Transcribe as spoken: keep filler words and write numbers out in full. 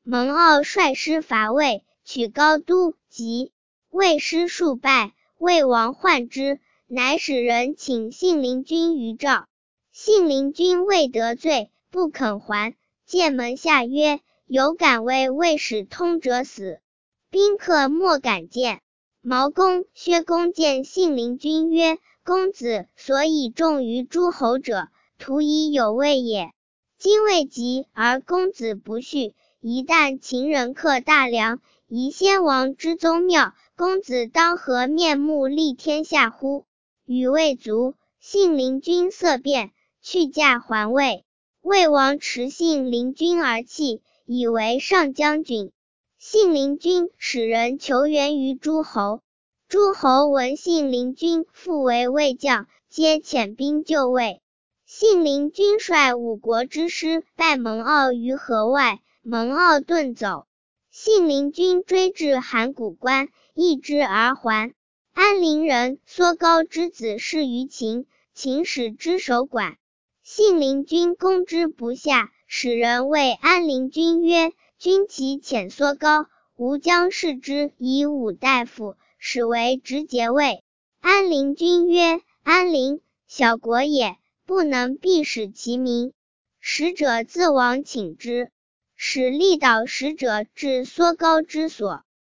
蒙骜率师伐魏，取高都，及魏师数败，魏王患之，乃使人请信陵君于赵。信陵君未得罪，不肯还，诫门下曰：有敢为魏使通者死，宾客莫敢见。毛公、薛公见信陵君曰：公子所以重于诸侯者，徒以有位也。今未及而公子不恤，一旦秦人克大梁，夷先王之宗庙，公子当何面目立天下乎？语未足，信陵君色变，去驾还魏。魏王持信陵君而泣，以为上将军。信陵君使人求援于诸侯，诸侯闻信陵君复为魏将，皆遣兵救魏。信陵君率五国之师败蒙骜于河外，蒙骜遁走。信陵君追至函谷关，抑之而还。安陵人缩高之子事于秦，秦使之守管。信陵君攻之不下，使人谓安陵君曰：君其遣缩高，吾将视之以武大夫，使为直节尉。安陵君曰：安陵，小国也，不能必使其民。使者自往请之，使力导使者至缩高之所。